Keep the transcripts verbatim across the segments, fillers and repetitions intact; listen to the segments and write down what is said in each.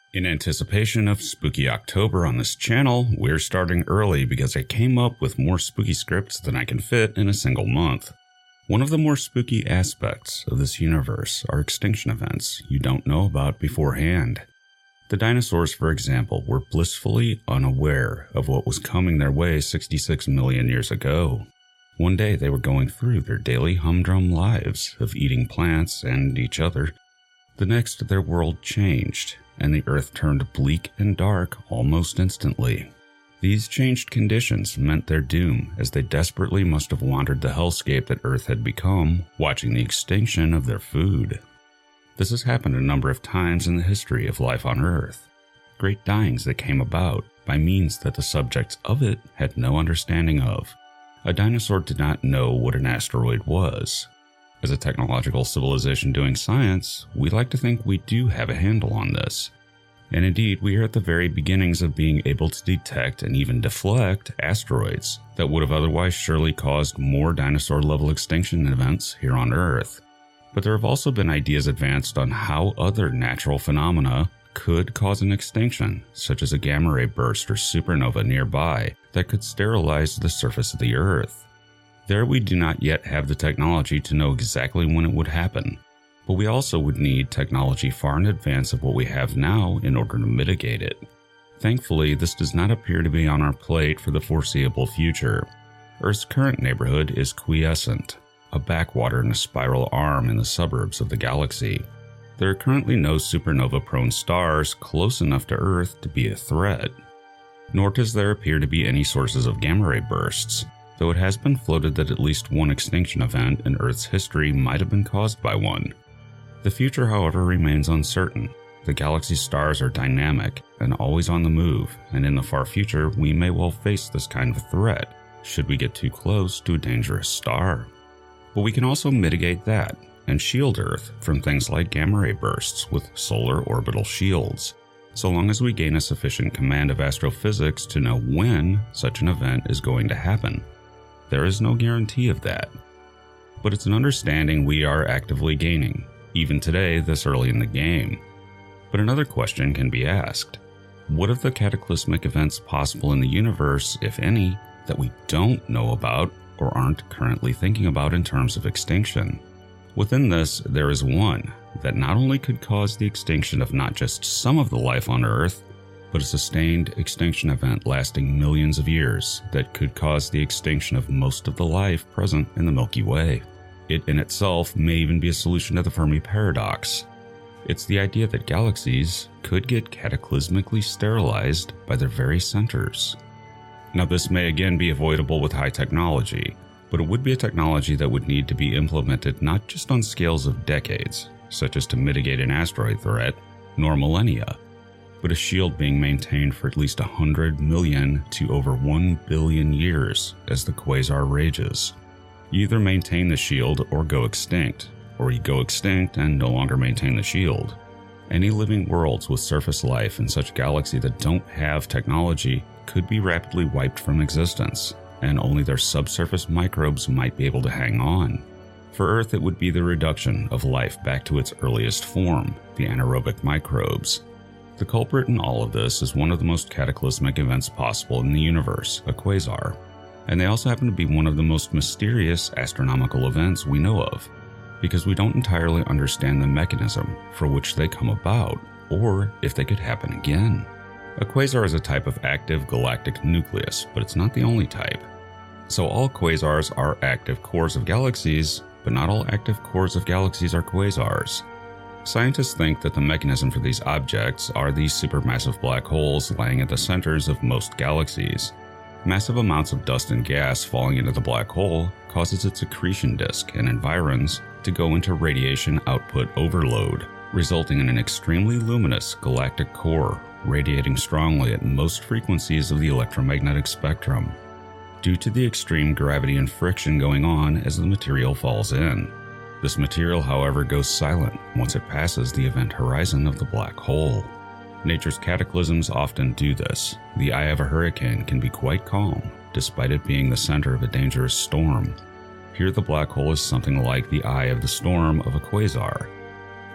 In anticipation of Spooky October on this channel, we're starting early because I came up with more spooky scripts than I can fit in a single month. One of the more spooky aspects of this universe are extinction events you don't know about beforehand. The dinosaurs, for example, were blissfully unaware of what was coming their way sixty-six million years ago. One day they were going through their daily humdrum lives of eating plants and each other. The next, their world changed, and the earth turned bleak and dark almost instantly. These changed conditions meant their doom, as they desperately must have wandered the hellscape that Earth had become, watching the extinction of their food. This has happened a number of times in the history of life on Earth. Great dyings that came about by means that the subjects of it had no understanding of. A dinosaur did not know what an asteroid was. As a technological civilization doing science, we like to think we do have a handle on this. And indeed, we are at the very beginnings of being able to detect and even deflect asteroids that would have otherwise surely caused more dinosaur-level extinction events here on Earth. But there have also been ideas advanced on how other natural phenomena could cause an extinction, such as a gamma ray burst or supernova nearby that could sterilize the surface of the Earth. There we do not yet have the technology to know exactly when it would happen, but we also would need technology far in advance of what we have now in order to mitigate it. Thankfully, this does not appear to be on our plate for the foreseeable future. Earth's current neighborhood is quiescent, a backwater in a spiral arm in the suburbs of the galaxy. There are currently no supernova-prone stars close enough to Earth to be a threat, nor does there appear to be any sources of gamma ray bursts, though it has been floated that at least one extinction event in Earth's history might have been caused by one. The future, however, remains uncertain. The galaxy's stars are dynamic and always on the move, and in the far future, we may well face this kind of threat should we get too close to a dangerous star. But we can also mitigate that and shield Earth from things like gamma ray bursts with solar orbital shields, so long as we gain a sufficient command of astrophysics to know when such an event is going to happen. There is no guarantee of that, but it's an understanding we are actively gaining, even today this early in the game. But another question can be asked. What of the cataclysmic events possible in the universe, if any, that we don't know about or aren't currently thinking about in terms of extinction? Within this, there is one that not only could cause the extinction of not just some of the life on Earth, but a sustained extinction event lasting millions of years that could cause the extinction of most of the life present in the Milky Way. It in itself may even be a solution to the Fermi paradox. It's the idea that galaxies could get cataclysmically sterilized by their very centers. Now, this may again be avoidable with high technology, but it would be a technology that would need to be implemented not just on scales of decades, such as to mitigate an asteroid threat, nor millennia, but a shield being maintained for at least one hundred million to over one billion years as the quasar rages. You either maintain the shield or go extinct, or you go extinct and no longer maintain the shield. Any living worlds with surface life in such a galaxy that don't have technology could be rapidly wiped from existence, and only their subsurface microbes might be able to hang on. For Earth, it would be the reduction of life back to its earliest form, the anaerobic microbes. The culprit in all of this is one of the most cataclysmic events possible in the universe, a quasar. And they also happen to be one of the most mysterious astronomical events we know of, because we don't entirely understand the mechanism for which they come about, or if they could happen again. A quasar is a type of active galactic nucleus, but it's not the only type. So all quasars are active cores of galaxies, but not all active cores of galaxies are quasars. Scientists think that the mechanism for these objects are these supermassive black holes lying at the centers of most galaxies. Massive amounts of dust and gas falling into the black hole causes its accretion disk and environs to go into radiation output overload, resulting in an extremely luminous galactic core radiating strongly at most frequencies of the electromagnetic spectrum, due to the extreme gravity and friction going on as the material falls in. This material, however, goes silent once it passes the event horizon of the black hole. Nature's cataclysms often do this. The eye of a hurricane can be quite calm, despite it being the center of a dangerous storm. Here the black hole is something like the eye of the storm of a quasar.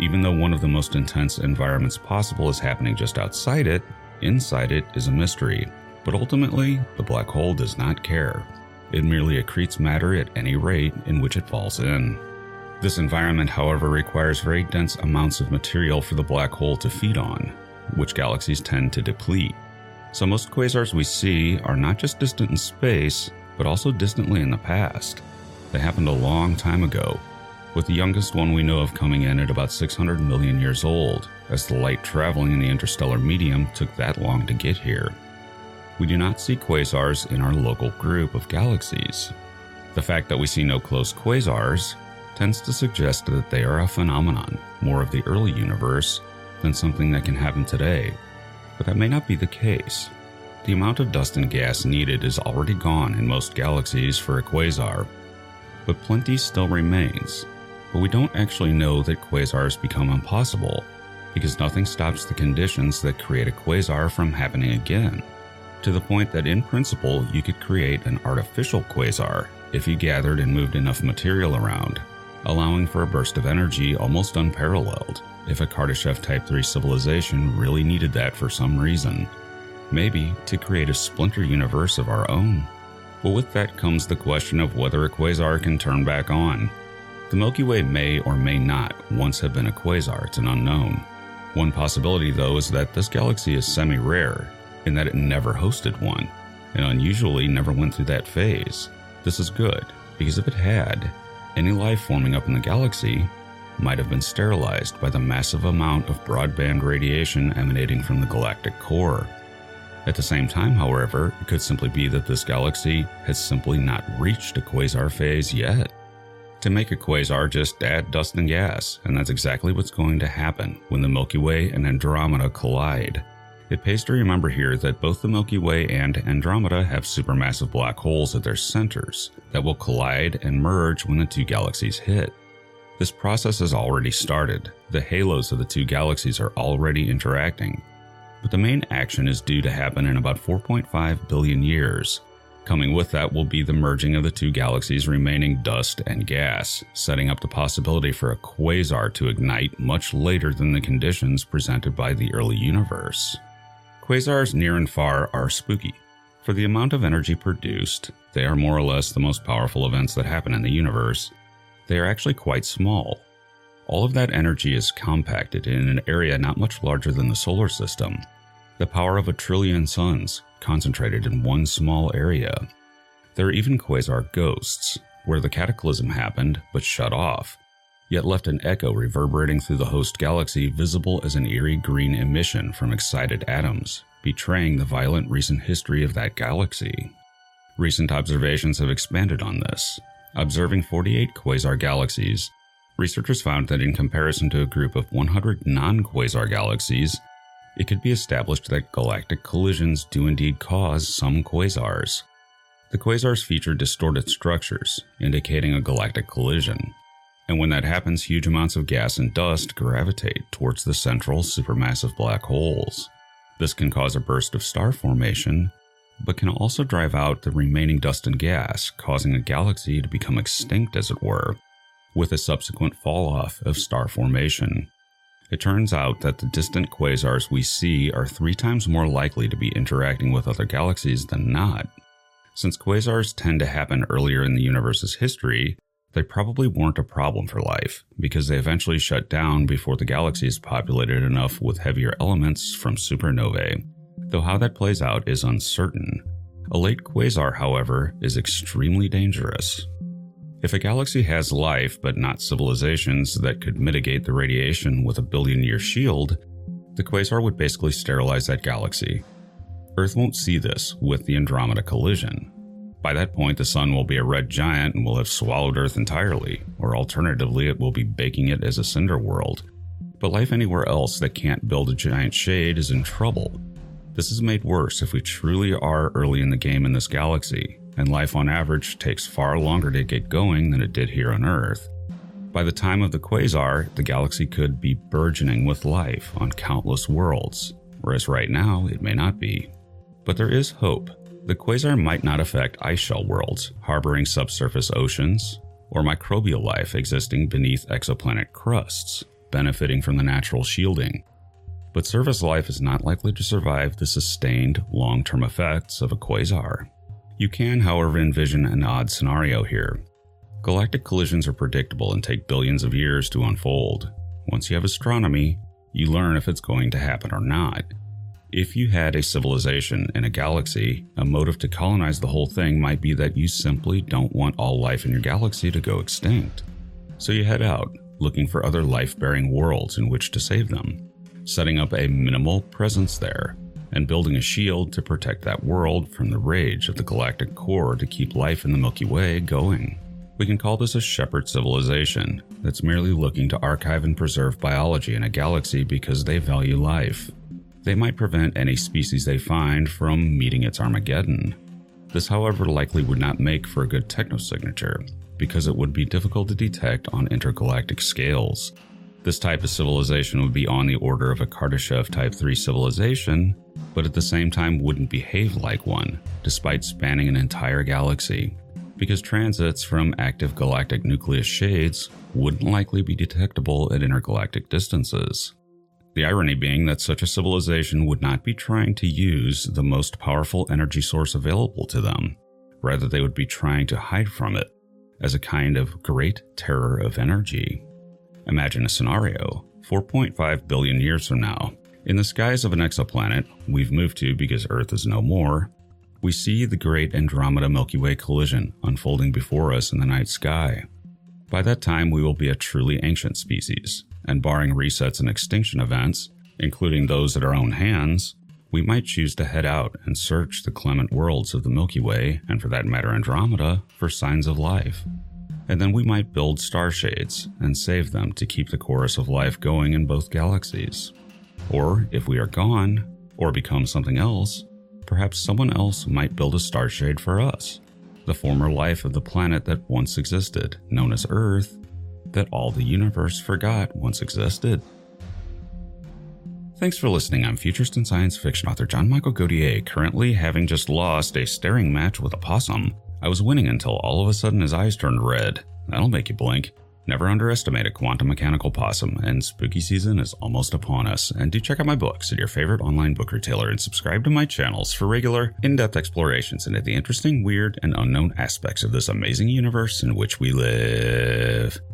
even though one of the most intense environments possible is happening just outside it, inside it is a mystery. But ultimately, the black hole does not care. It merely accretes matter at any rate in which it falls in. This environment, however, requires very dense amounts of material for the black hole to feed on, which galaxies tend to deplete. So most quasars we see are not just distant in space, but also distantly in the past. They happened a long time ago, with the youngest one we know of coming in at about six hundred million years old, as the light traveling in the interstellar medium took that long to get here. We do not see quasars in our local group of galaxies. The fact that we see no close quasars tends to suggest that they are a phenomenon, more of the early universe, than something that can happen today. But that may not be the case. The amount of dust and gas needed is already gone in most galaxies for a quasar, but plenty still remains. But we don't actually know that quasars become impossible, because nothing stops the conditions that create a quasar from happening again, to the point that in principle you could create an artificial quasar if you gathered and moved enough material around, allowing for a burst of energy almost unparalleled if a Kardashev Type three civilization really needed that for some reason. Maybe to create a splinter universe of our own. But with that comes the question of whether a quasar can turn back on. The Milky Way may or may not once have been a quasar, it's an unknown. One possibility, though, is that this galaxy is semi-rare, in that it never hosted one, and unusually never went through that phase. This is good, because if it had, any life forming up in the galaxy might have been sterilized by the massive amount of broadband radiation emanating from the galactic core. At the same time, however, it could simply be that this galaxy has simply not reached a quasar phase yet. To make a quasar, just add dust and gas, and that's exactly what's going to happen when the Milky Way and Andromeda collide. It pays to remember here that both the Milky Way and Andromeda have supermassive black holes at their centers that will collide and merge when the two galaxies hit. This process has already started. The halos of the two galaxies are already interacting. But the main action is due to happen in about four point five billion years. Coming with that will be the merging of the two galaxies' remaining dust and gas, setting up the possibility for a quasar to ignite much later than the conditions presented by the early universe. Quasars near and far are spooky. For the amount of energy produced, they are more or less the most powerful events that happen in the universe. They are actually quite small. All of that energy is compacted in an area not much larger than the solar system. The power of a trillion suns concentrated in one small area. There are even quasar ghosts, where the cataclysm happened but shut off, yet left an echo reverberating through the host galaxy visible as an eerie green emission from excited atoms, betraying the violent recent history of that galaxy. Recent observations have expanded on this. Observing forty-eight quasar galaxies, researchers found that in comparison to a group of one hundred non-quasar galaxies, it could be established that galactic collisions do indeed cause some quasars. The quasars feature distorted structures, indicating a galactic collision. And when that happens, huge amounts of gas and dust gravitate towards the central supermassive black holes. This can cause a burst of star formation, but can also drive out the remaining dust and gas, causing a galaxy to become extinct, as it were, with a subsequent fall-off of star formation. It turns out that the distant quasars we see are three times more likely to be interacting with other galaxies than not. Since quasars tend to happen earlier in the universe's history, they probably weren't a problem for life, because they eventually shut down before the galaxy is populated enough with heavier elements from supernovae, though how that plays out is uncertain. A late quasar, however, is extremely dangerous. If a galaxy has life but not civilizations that could mitigate the radiation with a billion-year shield, the quasar would basically sterilize that galaxy. Earth won't see this with the Andromeda collision. By that point, the sun will be a red giant and will have swallowed Earth entirely, or alternatively, it will be baking it as a cinder world. But life anywhere else that can't build a giant shade is in trouble. This is made worse if we truly are early in the game in this galaxy, and life on average takes far longer to get going than it did here on Earth. By the time of the quasar, the galaxy could be burgeoning with life on countless worlds, whereas right now it may not be. But there is hope. The quasar might not affect ice shell worlds, harboring subsurface oceans, or microbial life existing beneath exoplanet crusts. benefiting from the natural shielding. But surface life is not likely to survive the sustained, long-term effects of a quasar. You can, however, envision an odd scenario here. Galactic collisions are predictable and take billions of years to unfold. Once you have astronomy, you learn if it's going to happen or not. If you had a civilization in a galaxy, a motive to colonize the whole thing might be that you simply don't want all life in your galaxy to go extinct. So you head out, looking for other life-bearing worlds in which to save them, setting up a minimal presence there, and building a shield to protect that world from the rage of the galactic core to keep life in the Milky Way going. We can call this a shepherd civilization that's merely looking to archive and preserve biology in a galaxy because they value life. They might prevent any species they find from meeting its Armageddon. This, however, likely would not make for a good technosignature, because it would be difficult to detect on intergalactic scales. This type of civilization would be on the order of a Kardashev Type three civilization, but at the same time wouldn't behave like one, despite spanning an entire galaxy, because transits from active galactic nucleus shades wouldn't likely be detectable at intergalactic distances. The irony being that such a civilization would not be trying to use the most powerful energy source available to them. Rather, they would be trying to hide from it as a kind of great terror of energy. Imagine a scenario, four point five billion years from now. In the skies of an exoplanet we've moved to because Earth is no more, we see the great Andromeda Milky Way collision unfolding before us in the night sky. By that time, we will be a truly ancient species, and barring resets and extinction events, including those at our own hands, we might choose to head out and search the clement worlds of the Milky Way, and for that matter Andromeda, for signs of life. And then we might build star shades and save them to keep the chorus of life going in both galaxies. Or, if we are gone, or become something else, perhaps someone else might build a star shade for us, the former life of the planet that once existed, known as Earth, that all the universe forgot once existed. Thanks for listening. I'm futurist and science fiction author John Michael Godier, currently having just lost a staring match with a possum. I was winning until all of a sudden his eyes turned red. That'll make you blink. Never underestimate a quantum mechanical possum, and spooky season is almost upon us. And do check out my books at your favorite online book retailer and subscribe to my channels for regular, in-depth explorations into the interesting, weird, and unknown aspects of this amazing universe in which we live.